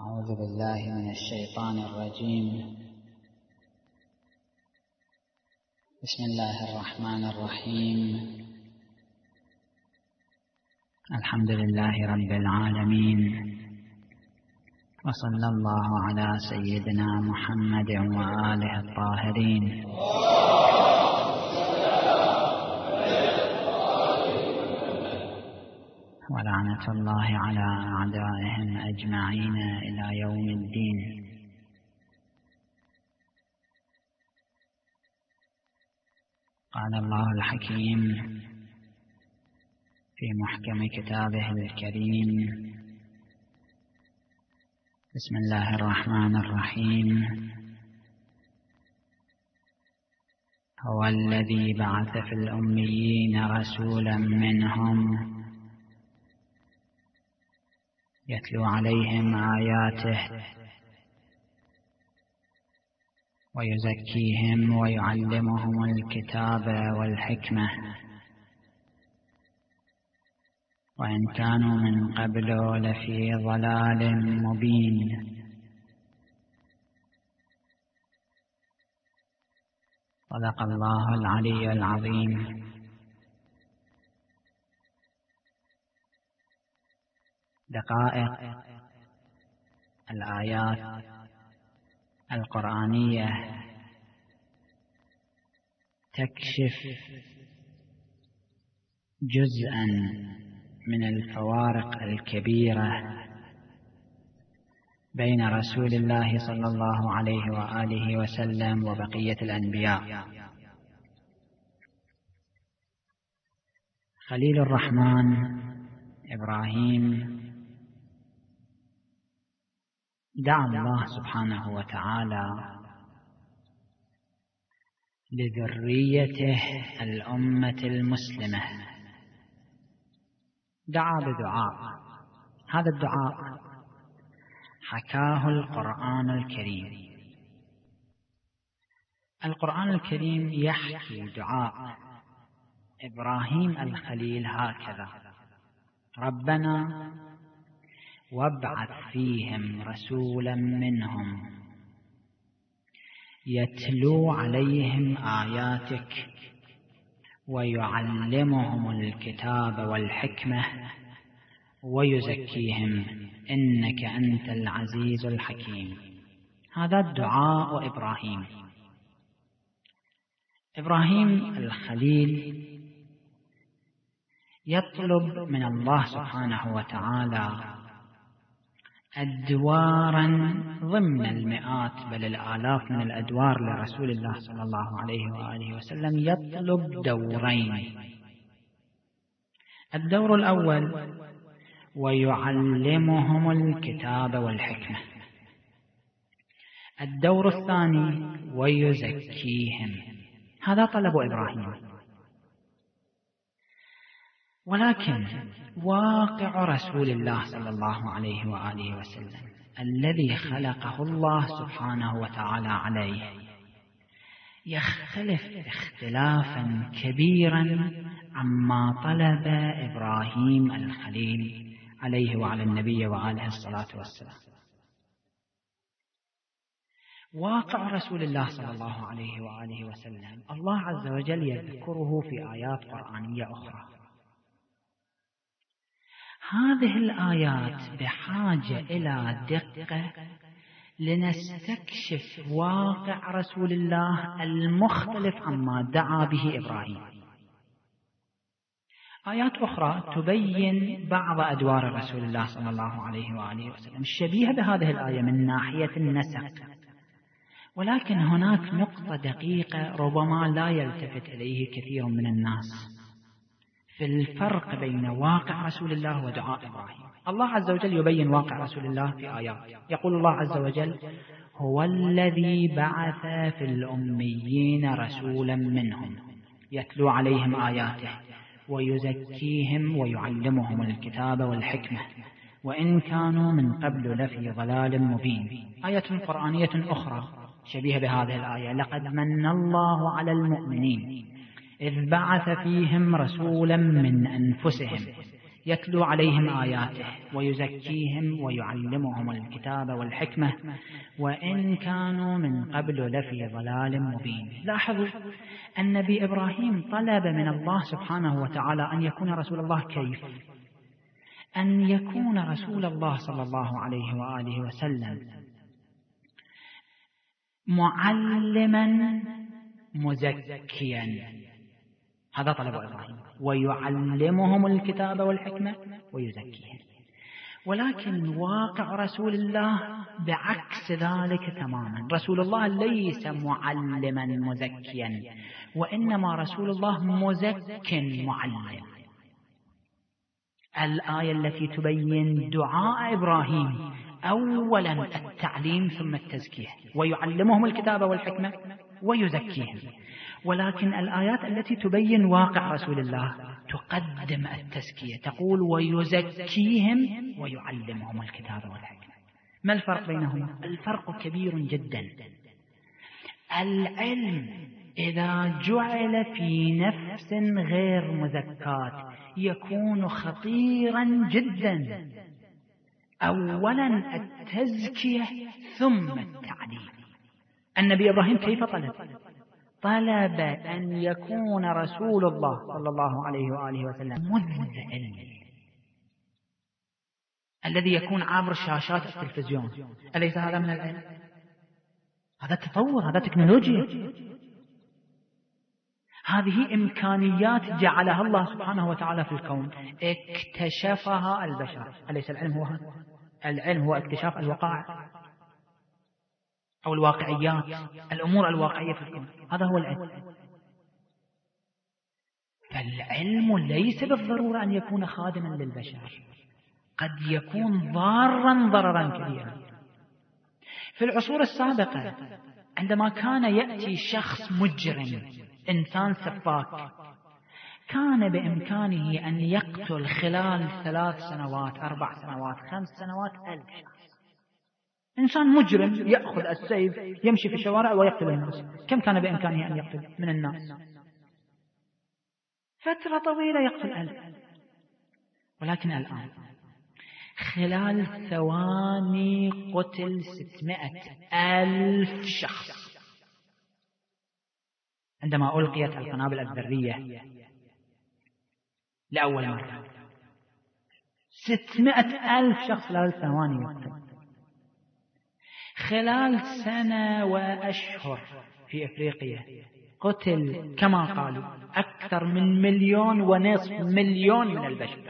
أعوذ بالله من الشيطان الرجيم. بسم الله الرحمن الرحيم. الحمد لله رب العالمين، وصلى الله على سيدنا محمد وآله الطاهرين، ولعنة الله على أعدائهم أجمعين إلى يوم الدين. قال الله الحكيم في محكم كتابه الكريم: بسم الله الرحمن الرحيم. هو الذي بعث في الأميين رسولا منهم يتلو عليهم آياته ويزكيهم ويعلمهم الكتاب والحكمة وإن كانوا من قبل لفي ضلال مبين. صدق الله العلي العظيم. دقائق الآيات القرآنية تكشف جزءا من الفوارق الكبيرة بين رسول الله صلى الله عليه وآله وسلم وبقية الأنبياء. خليل الرحمن إبراهيم دعا الله سبحانه وتعالى لذريته الأمة المسلمة، دعا بدعاء. هذا الدعاء حكاه القرآن الكريم. القرآن الكريم يحكي دعاء إبراهيم الخليل هكذا: ربنا وابعث فيهم رسولا منهم يتلو عليهم آياتك ويعلمهم الكتاب والحكمة ويزكيهم إنك أنت العزيز الحكيم. هذا الدعاء إبراهيم. إبراهيم الخليل يطلب من الله سبحانه وتعالى أدوارا ضمن المئات بل الآلاف من الأدوار لرسول الله صلى الله عليه وآله وسلم. يطلب دورين: الدور الأول ويعلمهم الكتاب والحكمة، الدور الثاني ويزكيهم. هذا طلب إبراهيم. ولكن واقع رسول الله صلى الله عليه وآله وسلم الذي خلقه الله سبحانه وتعالى عليه يختلف اختلافا كبيرا عما طلب إبراهيم الخليل عليه وعلى النبي وعليه الصلاة والسلام. واقع رسول الله صلى الله عليه وآله وسلم الله عز وجل يذكره في آيات قرآنية أخرى. هذه الآيات بحاجة إلى دقة لنستكشف واقع رسول الله المختلف عما دعا به إبراهيم. آيات أخرى تبين بعض أدوار رسول الله صلى الله عليه وآله وسلم الشبيهة بهذه الآية من ناحية النسق، ولكن هناك نقطة دقيقة ربما لا يلتفت إليه كثير من الناس في الفرق بين واقع رسول الله ودعاء إبراهيم. الله عز وجل يبين واقع رسول الله في آيات. يقول الله عز وجل: هو الذي بعث في الأميين رسولا منهم يتلو عليهم آياته ويزكيهم ويعلمهم الكتاب والحكمة وإن كانوا من قبل لفي ضلال مبين. آية قرآنية أخرى شبيهة بهذه الآية: لقد من الله على المؤمنين إذ بعث فيهم رسولا من أنفسهم يتلو عليهم آياته ويزكيهم ويعلمهم الكتاب والحكمة وإن كانوا من قبل لفي ضلال مبين. لاحظوا النبي إبراهيم طلب من الله سبحانه وتعالى أن يكون رسول الله. كيف؟ أن يكون رسول الله صلى الله عليه وآله وسلم معلما مزكيا، هذا طلب إبراهيم، ويعلمهم الكتاب والحكمة ويزكيهم. ولكن واقع رسول الله بعكس ذلك تماما. رسول الله ليس معلما مزكيا، وإنما رسول الله مزك معلم. الآية التي تبين دعاء إبراهيم أولا التعليم ثم التزكية، ويعلمهم الكتاب والحكمة ويزكيهم. ولكن الآيات التي تبين واقع رسول الله تقدم التزكية، تقول ويزكيهم ويعلمهم الكتاب والحكمة. ما الفرق بينهما؟ الفرق كبير جدا. العلم إذا جعل في نفس غير مزكاة يكون خطيرا جدا. أولا التزكية ثم التعليم. النبي إبراهيم كيف طلب أن يكون رسول الله صلى الله عليه وآله وسلم مذ علم، الذي يكون عبر شاشات التلفزيون. أليس هذا من العلم؟ هذا تطور، هذا تكنولوجيا، هذه إمكانيات جعلها الله سبحانه وتعالى في الكون، اكتشفها البشر. أليس العلم هو هذا؟ العلم هو اكتشاف الوقائع أو الواقعيات، الأمور الواقعية في الكون، هذا هو العلم. فالعلم ليس بالضرورة أن يكون خادما للبشر، قد يكون ضارا ضررا كبيرا. في العصور السابقة عندما كان يأتي شخص مجرم، إنسان سفاك، كان بإمكانه أن يقتل خلال 3 سنوات 4 سنوات 5 سنوات 1000 شخص. إنسان مجرم يأخذ السيف يمشي في الشوارع ويقتل الناس، كم كان بإمكانه أن يقتل من الناس؟ فترة طويلة يقتل 1000. ولكن الآن خلال ثواني قتل 600,000 شخص. عندما ألقيت القنابل الذرية لأول مرة 600,000 شخص خلال ثواني يقتل. خلال 1 سنة وأشهر في إفريقيا قتل كما قالوا أكثر من 1.5 مليون من البشر.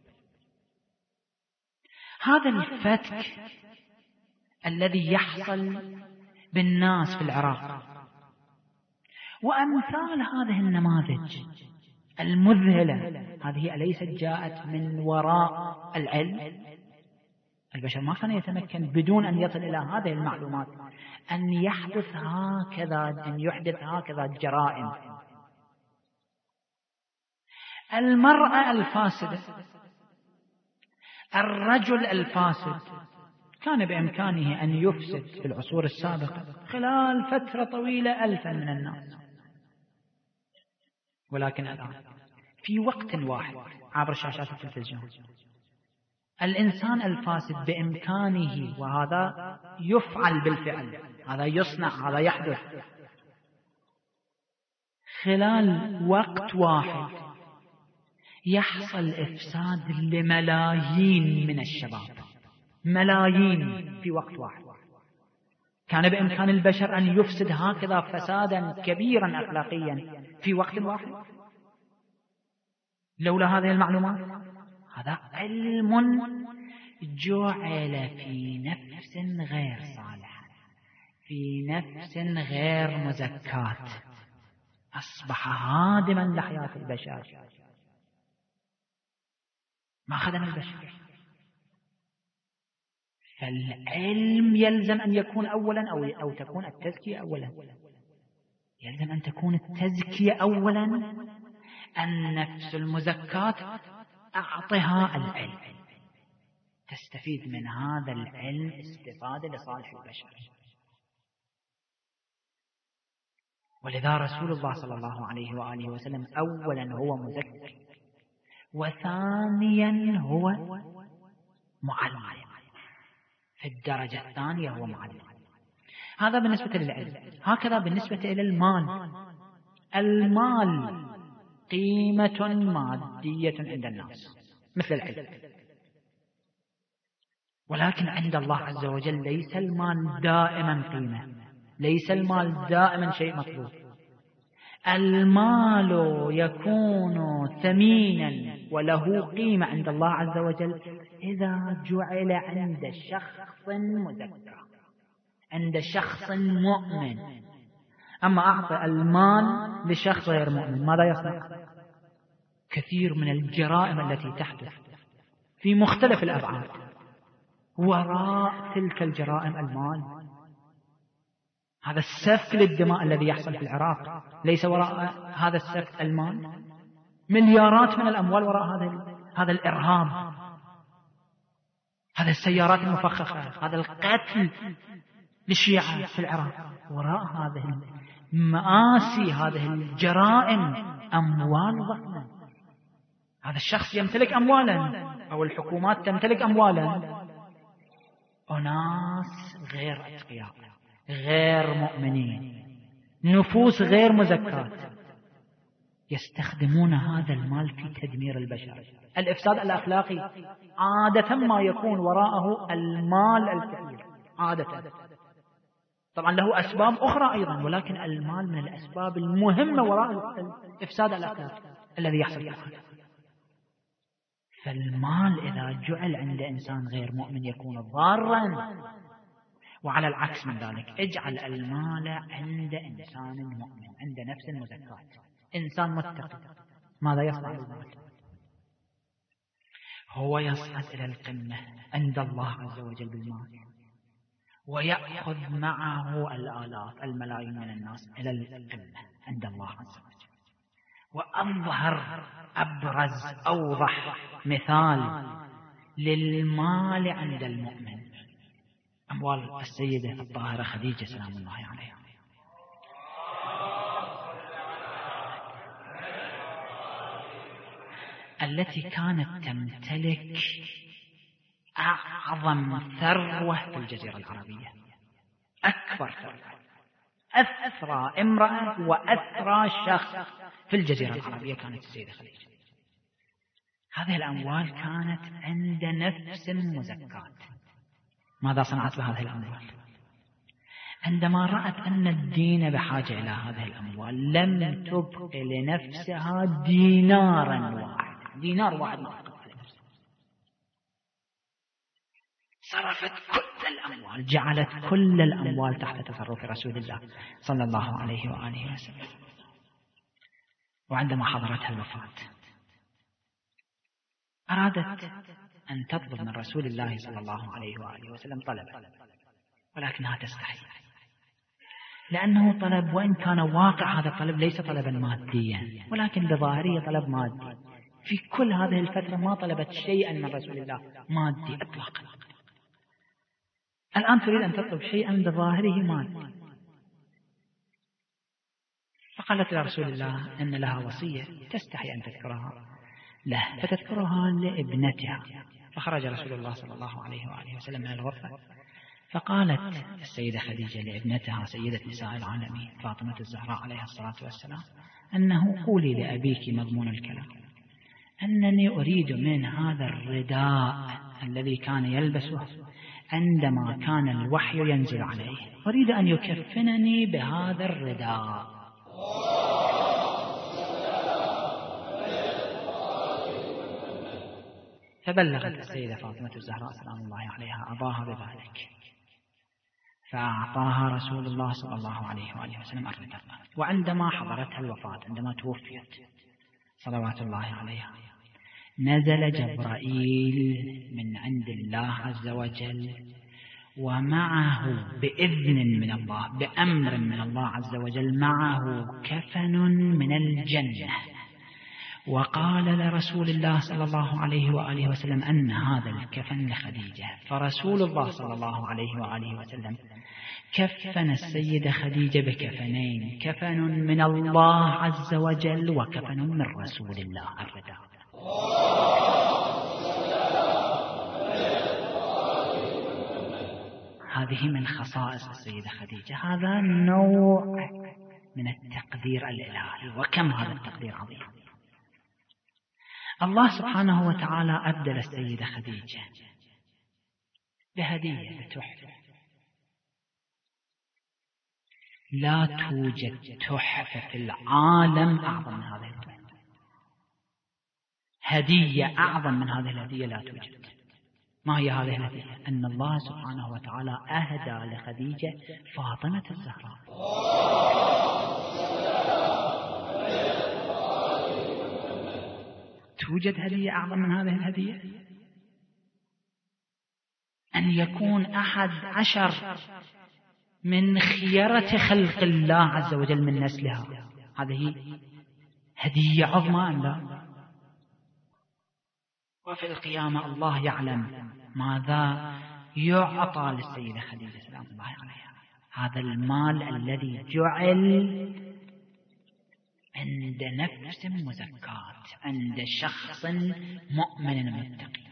هذا الفتك الذي يحصل بالناس في العراق وأمثال هذه النماذج المذهلة، هذه أليست جاءت من وراء العلم؟ البشر ما كان يتمكن بدون أن يصل إلى هذه المعلومات أن يحدث هكذا جرائم. المرأة الفاسدة، الرجل الفاسد، كان بإمكانه أن يفسد في العصور السابقة خلال فترة طويلة 1000 من الناس. ولكن الآن في وقت واحد عبر شاشات التلفزيون الإنسان الفاسد بإمكانه، وهذا يفعل بالفعل، هذا يصنع، هذا يحدث، خلال وقت واحد يحصل إفساد لملايين من الشباب، ملايين في وقت واحد. كان بإمكان البشر أن يفسد هكذا فسادا كبيرا أخلاقيا في وقت واحد لولا هذه المعلومات. هذا علم جعل في نفس غير صالحة، في نفس غير مزكاة، أصبح هادما لحياة البشر، ما خدم البشر. فالعلم يلزم أن يكون أولا أو تكون التزكية أولا. يلزم أن تكون التزكية أولا، النفس المزكاة أعطها العلم، تستفيد من هذا العلم استفادة لصالح البشر. ولذا رسول الله صلى الله عليه وآله وسلم أولا هو مزكي، وثانيا هو معلم، في الدرجة الثانية هو معلم. هذا بالنسبة للعلم. هكذا بالنسبة إلى المال. المال قيمة مادية عند الناس مثل العلم، ولكن عند الله عز وجل ليس المال دائما قيمة، ليس المال دائما شيء مطلوب. المال يكون ثمينا وله قيمة عند الله عز وجل إذا جعل عند شخص مزكى، عند شخص مؤمن. أما أعطي المال لشخص غير مؤمن ماذا يصنع؟ كثير من الجرائم التي تحدث في مختلف الأبعاد، وراء تلك الجرائم المال. هذا السفك للدماء الذي يحصل في العراق ليس وراء هذا السفك المال؟ مليارات من الأموال وراء هذا الإرهاب، هذا السيارات المفخخة، هذا القتل للشيعة في العراق. وراء هذه المآسي، هذه الجرائم، أموال ضخمة. هذا الشخص يمتلك أموالا، أو الحكومات تمتلك أموالا، أناس غير أتقياء، غير مؤمنين، نفوس غير مزكاة، يستخدمون هذا المال في تدمير البشر. الإفساد الأخلاقي عادة ما يكون وراءه المال الكثير عادة. طبعا له أسباب أخرى أيضا، ولكن المال من الأسباب المهمة وراء الإفساد الأخلاقي الذي يحصل في العالم. فالمال إذا جعل عند إنسان غير مؤمن يكون ضارا. وعلى العكس من ذلك، اجعل المال عند إنسان مؤمن، عند نفس مزكاة، إنسان متقي، ماذا يصنع المال؟ هو يصعد إلى القمة عند الله عز وجل بالمال، ويأخذ معه الآلاف الملايين من الناس إلى القمة عند الله عز وجل. وأظهر أبرز أوضح مثال للمال عند المؤمن أموال السيدة الطاهرة خديجة سلام الله عليها، التي كانت تمتلك أعظم ثروة في الجزيرة العربية، أكبر ثروة، أثرى امرأة وأثرى شخص في الجزيرة العربية كانت السيدة خديجة. هذه الأموال كانت عند نفس مزكاة. ماذا صنعت بهذه الأموال؟ عندما رأت أن الدين بحاجة إلى هذه الأموال لم تبق لنفسها دينارا واحد، دينار واحد ما أبقت لنفسها، صرفت كل الأموال، جعلت كل الأموال تحت تصرف رسول الله صلى الله عليه وآله وسلم. وعندما حضرتها الوفاة أرادت أن تطلب من رسول الله صلى الله عليه وآله وسلم طلبا، ولكنها تستحي، لأنه طلب وإن كان واقع هذا الطلب ليس طلبا ماديا، ولكن بظاهره طلب مادي. في كل هذه الفترة ما طلبت شيئا من رسول الله مادي إطلاقا، الآن تريد أن تطلب شيئا بظاهره مادي. فقالت لرسول الله أن لها وصية تستحي أن تذكرها له، فتذكرها لابنتها. فخرج رسول الله صلى الله عليه وآله وسلم من الغرفة، فقالت السيدة خديجة لابنتها سيدة نساء العالمين فاطمة الزهراء عليها الصلاة والسلام أنه قولي لأبيك مضمون الكلام أنني أريد من هذا الرداء الذي كان يلبسه عندما كان الوحي ينزل عليه، أريد أن يكفنني بهذا الرداء. فبلغت السيدة فاطمة الزهراء سلام الله عليها أباها بذلك، فأعطاها رسول الله صلى الله عليه وآله وسلم الرداء. وعندما حضرتها الوفاة، عندما توفيت صلوات الله عليها، نزل جبرائيل من عند الله عز وجل، ومعه بإذن من الله، بأمر من الله عز وجل، معه كفن من الجنة، وقال لرسول الله صلى الله عليه وآله وسلم أن هذا الكفن لخديجة. فرسول الله صلى الله عليه وآله وسلم كفن السيدة خديجة بكفنين، كفن من الله عز وجل وكفن من رسول الله الرداء. هذه من خصائص السيدة خديجة. هذا نوع من التقدير الإلهي، وكم هذا التقدير عظيم. الله سبحانه وتعالى أبدل السيدة خديجة بهدية تحفة. لا توجد تحفة في العالم أعظم من هذه التحفة. هدية أعظم من هذه الهدية لا توجد. ما هي هذه الهدية؟ أن الله سبحانه وتعالى أهدى لخديجة فاطمة الزهراء. توجد هدية أعظم من هذه الهدية؟ أن يكون 11 من خيرة خلق الله عز وجل من نسلها، هذه هدية عظمى أم لا؟ وفي القيامة الله يعلم ماذا يعطى للسيدة خديجة سلام الله عليها. هذا المال الذي جعل عند نفس مزكاة، عند شخص مؤمن متقي.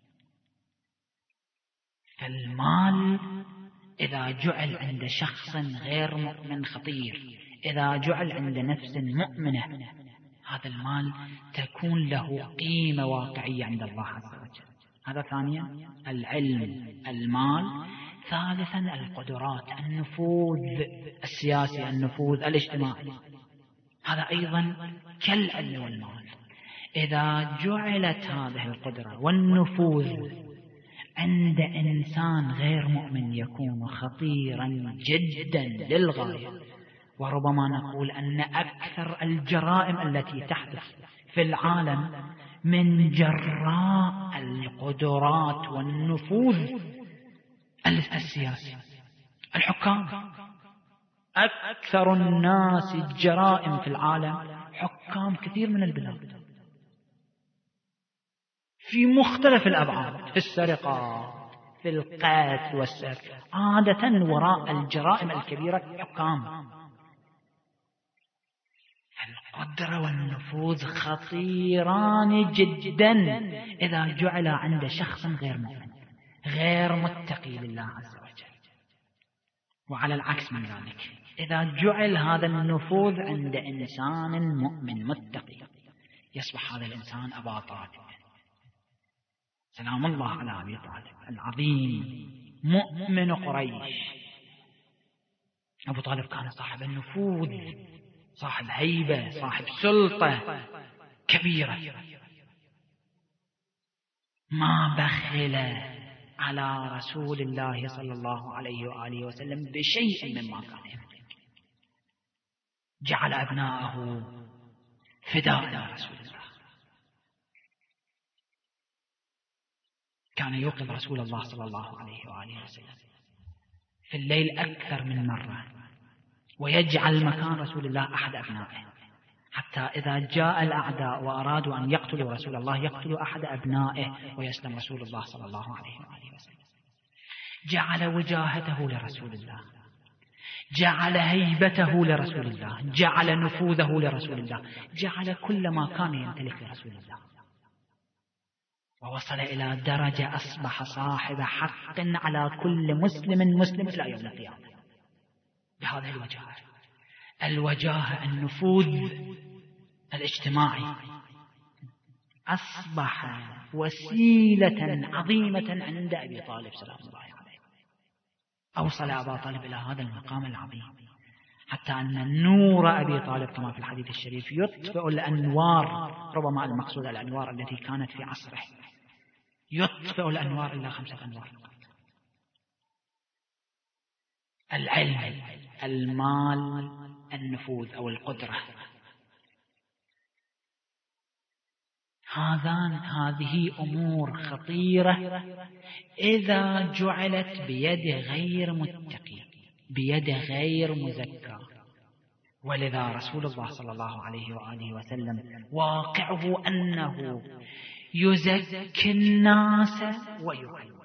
فالمال إذا جعل عند شخص غير مؤمن خطير، إذا جعل عند نفس مؤمنة، هذا المال تكون له قيمة واقعية عند الله عز وجل. هذا ثانيا العلم، المال. ثالثا القدرات، النفوذ السياسي، النفوذ الاجتماعي. هذا أيضا كالعلم والمال. إذا جعلت هذه القدرة والنفوذ عند إنسان غير مؤمن يكون خطيرا جدا للغاية. وربما نقول أن أكثر الجرائم التي تحدث في العالم من جراء القدرات والنفوذ السياسي. الحكام، أكثر الناس جرائم في العالم حكام كثير من البلاد في مختلف الأبعاد، في السرقة، في القتل والسرقة. عادة وراء الجرائم الكبيرة حكام. القدرة والنفوذ خطيران جدا إذا جعل عند شخص غير مؤمن غير متقي لله عز وجل. وعلى العكس من ذلك، إذا جعل هذا النفوذ عند إنسان مؤمن متقي يصبح هذا الإنسان أبا طالب سلام الله على أبي طالب العظيم مؤمن قريش. أبو طالب كان صاحب النفوذ، صاحب هيبة، صاحب سلطة كبيرة. ما بخل على رسول الله صلى الله عليه وآله وسلم بشيء مما كان يملك. جعل أبناءه فداء لرسول الله. كان يوقظ رسول الله صلى الله عليه وآله وسلم في الليل أكثر من مرة، ويجعل مكان رسول الله أحد أبنائه، حتى إذا جاء الأعداء وأرادوا أن يقتلوا رسول الله يقتلوا أحد أبنائه ويسلم رسول الله صلى الله عليه وآله وسلم. جعل وجاهته لرسول الله، جعل هيبته لرسول الله، جعل نفوذه لرسول الله، جعل كل ما كان يمتلك لرسول الله. ووصل إلى درجة أصبح صاحب حق على كل مسلم إلى يوم القيامة بهذه الوجاهة. الوجاهة، النفوذ الاجتماعي أصبح وسيلة عظيمة عند أبي طالب سلام الله عليه. أوصل أبا طالب إلى هذا المقام العظيم حتى أن نور أبي طالب كما في الحديث الشريف يطفئ الأنوار، ربما المقصود الأنوار التي كانت في عصره، يطفئ الأنوار إلا 5 أنوار: العلم، المال، النفوذ أو القدرة. هذه أمور خطيرة إذا جعلت بيد غير متقي، بيد غير مزكى. ولذا رسول الله صلى الله عليه وآله وسلم واقعه أنه يزكي الناس ويعلمهم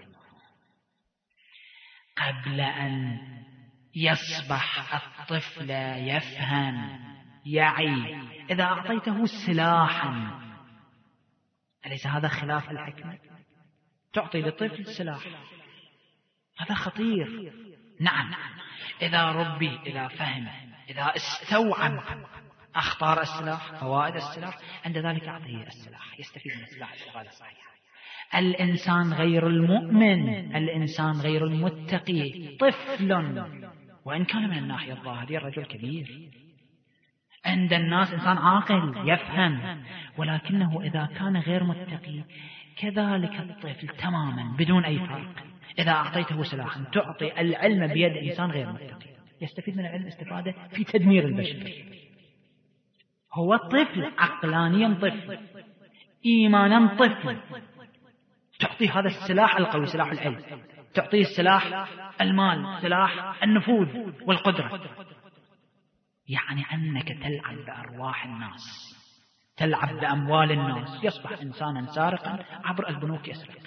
قبل أن يصبح الطفل يفهم يعي. إذا أعطيته سلاحا أليس هذا خلاف الحكمة؟ تعطي للطفل سلاح، هذا خطير. نعم، إذا ربي، إذا فهم، إذا استوعب أخطار السلاح، فوائد السلاح، عند ذلك أعطيه السلاح، يستفيد من السلاح استفادة صحيحة. الإنسان غير المؤمن، الإنسان غير المتقي طفل، وإن كان من الناحية الظاهرية الرجل كبير، عند الناس إنسان عاقل يفهم، ولكنه إذا كان غير متقي كذلك الطفل تماما بدون أي فرق. إذا أعطيته سلاحا، تعطي العلم بيد إنسان غير متقي، يستفيد من العلم استفادة في تدمير البشر. هو طفل عقلانيا، طفل إيمانا، طفل. تعطي هذا السلاح القوي، سلاح العلم، تعطيه سلاح المال، سلاح النفوذ والقدرة، يعني أنك تلعب بأرواح الناس، تلعب بأموال الناس. يصبح إنسانا سارقا عبر البنوك يسرق،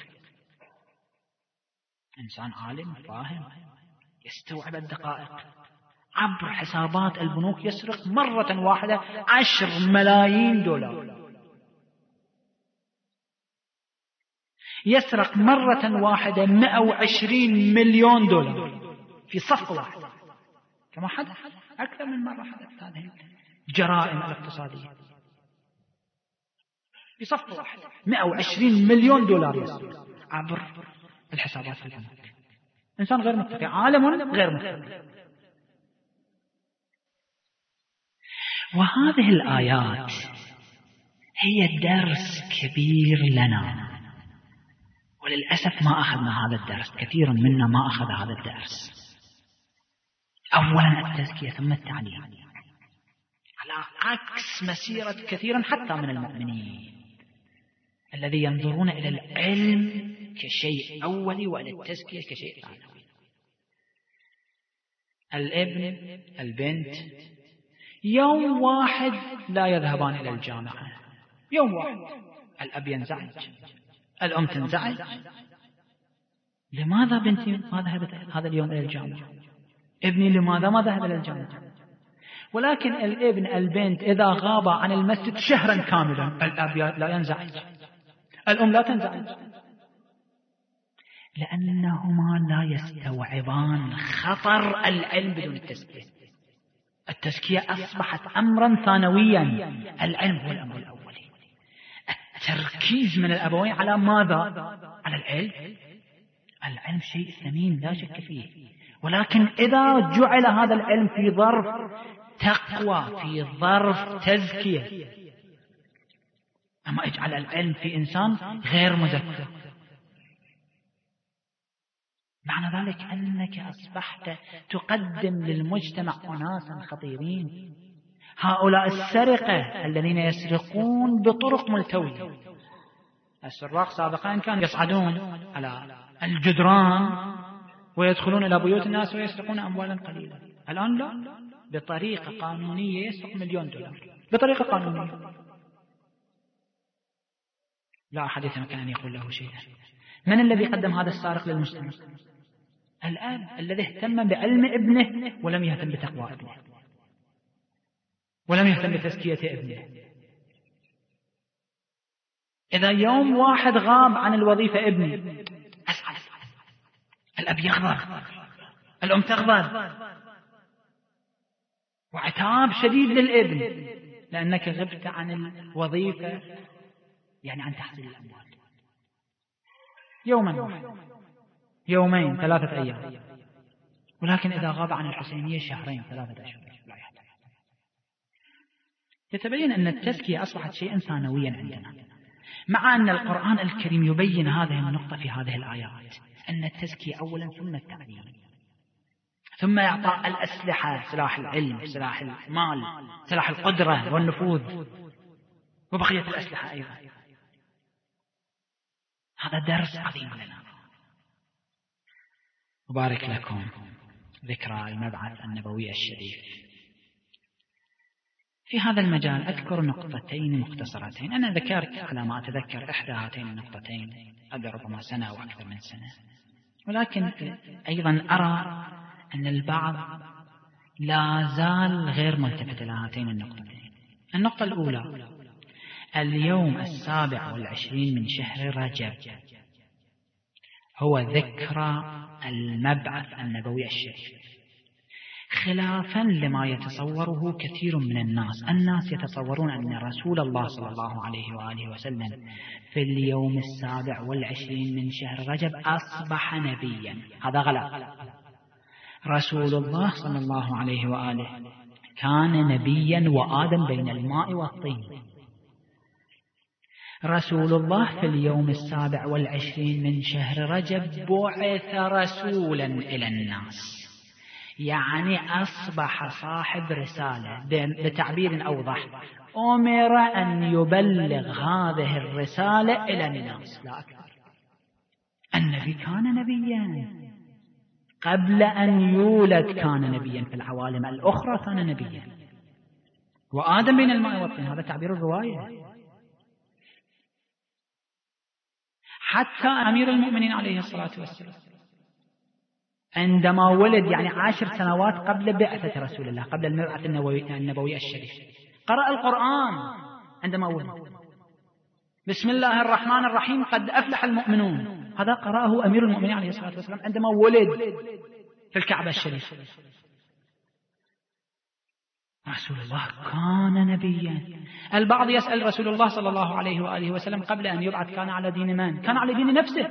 إنسان عالم فاهم يستوعب الدقائق، عبر حسابات البنوك يسرق مرة واحدة 10 ملايين دولار، يسرق مرة واحدة 120 مليون دولار في صفقة واحدة، كما حدث أكثر من مرة حدث هذه الجرائم الاقتصادية في صفقة واحدة. 120 مليون دولار يسرق عبر الحسابات في البنوك. إنسان غير متقي، عالم غير متقي. وهذه الآيات هي درس كبير لنا، وللأسف ما أخذنا هذا الدرس، كثير منا ما أخذ هذا الدرس. أولا التزكية ثم التعليم، على عكس مسيرة كثير حتى من المؤمنين الذي ينظرون إلى العلم كشيء أولي وإلى التزكية كشيء ثانوي. الابن البنت يوم واحد لا يذهبان إلى الجامعة، يوم واحد الأب ينزعج، الأم تنزعج. لماذا بنتي ما ذهبت هذا اليوم إلى الجامعة؟ ابني لماذا ما ذهب إلى الجامعة؟ ولكن الابن البنت إذا غاب عن المسجد شهرا كاملا، الأب لا ينزعج، الأم لا تنزعج، لأنهما لا يستوعبان خطر العلم بدون التزكية. التزكية أصبحت أمرا ثانويا، العلم هو الأمر الأولي. التركيز من الأبوين على ماذا؟ على العلم. العلم شيء ثمين لا شك فيه، ولكن إذا جعل هذا العلم في ظرف تقوى، في ظرف تزكية، أما اجعل العلم في إنسان غير مزكى، معنى ذلك أنك أصبحت تقدم للمجتمع أناسا خطيرين. هؤلاء السرقة الذين يسرقون بطرق ملتوية. السراق سابقا كانوا يصعدون على الجدران ويدخلون إلى بيوت الناس ويسرقون أموالا قليلة. الآن لا، بطريقة قانونية يسرق $1,000,000 بطريقة قانونية، لا أحد يتمكن أن يقول له شيئا. من الذي قدم هذا السارق للمجتمع؟ الآن الذي اهتم بعلم ابنه ولم يهتم بتقوى ابنه، ولم يهتم بتزكية ابنه. إذا يوم واحد غاب عن الوظيفة ابني أسعد، الأب يغضب، الأم تغضب، وعتاب شديد للابن لأنك غبت عن الوظيفة، يعني عن تحصيل الأموال. يوما واحد، يومين، 3 أيام، ولكن إذا غاب عن الحسينية 2 3 أشهر لا يحتاج. يتبين أن التزكية أصبحت شيئا ثانويا عندنا، مع أن القرآن الكريم يبين هذه النقطة في هذه الآيات، أن التزكية أولا ثم التعليم، ثم إعطاء الأسلحة، سلاح العلم، سلاح المال، سلاح القدرة والنفوذ، وبقية الأسلحة أيضا. هذا درس عظيم لنا. مبارك لكم ذكرى المبعث النبوي الشريف. في هذا المجال أذكر نقطتين مختصرتين. أنا ذكرت على ما أتذكر إحدى هاتين النقطتين قبل ربما سنة أو أكثر من سنة، ولكن أيضا أرى أن البعض لا زال غير ملتفت إلى هاتين النقطتين. النقطة الأولى اليوم 27 من شهر رجب هو ذكرى المبعث النبوي الشريف، خلافا لما يتصوره كثير من الناس يتصورون أن رسول الله صلى الله عليه وآله وسلم في اليوم 27 من شهر رجب أصبح نبيا. هذا غلط. رسول الله صلى الله عليه وآله كان نبيا وآدم بين الماء والطين. رسول الله في اليوم 27 من شهر رجب بعث رسولا إلى الناس، يعني أصبح صاحب رسالة. بتعبير أوضح، أمر أن يبلغ هذه الرسالة إلى الناس لا أكثر. النبي كان نبيا قبل أن يولد، كان نبيا في العوالم الأخرى، كان نبيا وآدم بين الماء والطين. هذا تعبير الرواية. حتى أمير المؤمنين عليه الصلاة والسلام عندما ولد، يعني 10 سنوات قبل بعثة رسول الله، قبل المبعث النبوي الشريف، قرأ القرآن عندما ولد. بسم الله الرحمن الرحيم قد أفلح المؤمنون، هذا قرأه أمير المؤمنين عليه الصلاة والسلام عندما ولد في الكعبة الشريفة. رسول الله كان نبيا. البعض يسأل رسول الله صلى الله عليه وآله وسلم قبل أن يبعث كان على دين من؟ كان على دين نفسه،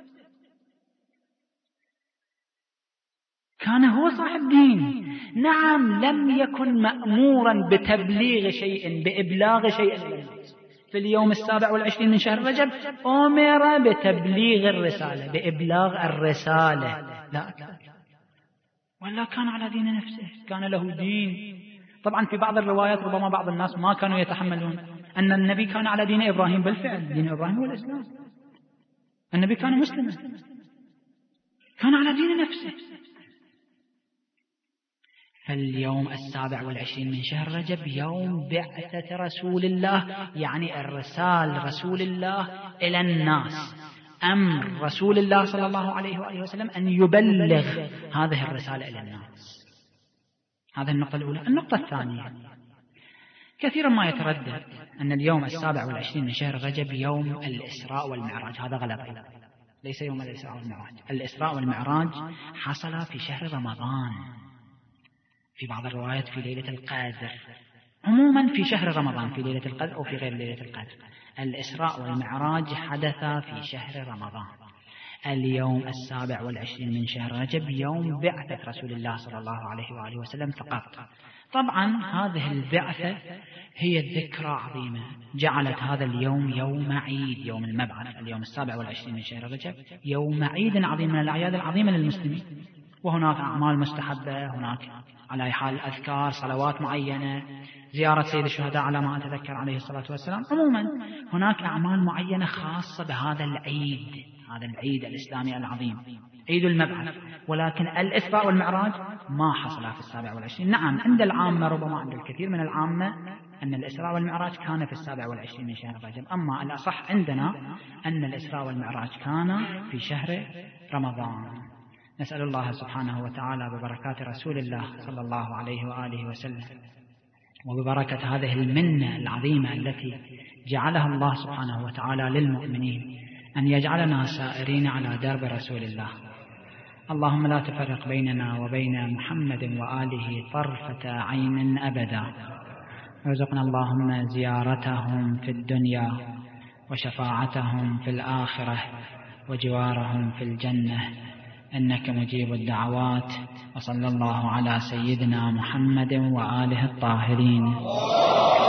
كان هو صاحب دين. نعم، لم يكن مأمورا بتبليغ شيء، بإبلاغ شيء. في اليوم 27 من شهر رجب أمر بتبليغ الرسالة، بإبلاغ الرسالة لا أكثر. ولا كان على دين نفسه، كان له دين. طبعا في بعض الروايات ربما بعض الناس ما كانوا يتحملون أن النبي كان على دين إبراهيم. بالفعل دين إبراهيم هو الإسلام، النبي كان مسلما، كان على دين نفسه. فاليوم 27 من شهر رجب يوم بعثة رسول الله، يعني إرسال رسول الله إلى الناس، أمر رسول الله صلى الله عليه وآله وسلم أن يبلغ هذه الرسالة إلى الناس. هذه النقطة الأولى. النقطة الثانية، كثيرا ما يتردد أن اليوم 27 من شهر رجب يوم الإسراء والمعراج. هذا غلط، ليس يوم الإسراء والمعراج. الإسراء والمعراج حصل في شهر رمضان، في بعض الروايات في ليلة القدر، عموما في شهر رمضان، في ليلة القدر أو في غير ليلة القدر. الإسراء والمعراج حدث في شهر رمضان. اليوم 27 من شهر رجب يوم بعثة رسول الله صلى الله عليه وآله وسلم فقط. طبعا هذه البعثة هي ذكرى عظيمة، جعلت هذا اليوم يوم عيد، يوم المبعث اليوم 27 من شهر رجب يوم عيد عظيم من الأعياد العظيمة للمسلمين. وهناك أعمال مستحبة، هناك على حال أذكار، صلوات معينة، زيارة سيد الشهداء على ما أتذكر عليه الصلاة والسلام. عموما هناك أعمال معينة خاصة بهذا العيد، هذا العيد الإسلامي العظيم، عيد المبعث. ولكن الإسراء والمعراج ما حصل في 27. نعم، عند العامة، ربما عند الكثير من العامة، أن الإسراء والمعراج كان في 27 من شهر رجب. أما الأصح عندنا أن الإسراء والمعراج كان في شهر رمضان. نسأل الله سبحانه وتعالى ببركات رسول الله صلى الله عليه وآله وسلم، وببركة هذه المنة العظيمة التي جعلها الله سبحانه وتعالى للمؤمنين، أن يجعلنا سائرين على درب رسول الله. اللهم لا تفرق بيننا وبين محمد وآله طرفة عين أبدا. ارزقنا اللهم زيارتهم في الدنيا، وشفاعتهم في الآخرة، وجوارهم في الجنة، إنك مجيب الدعوات. وصلى الله على سيدنا محمد وآله الطاهرين.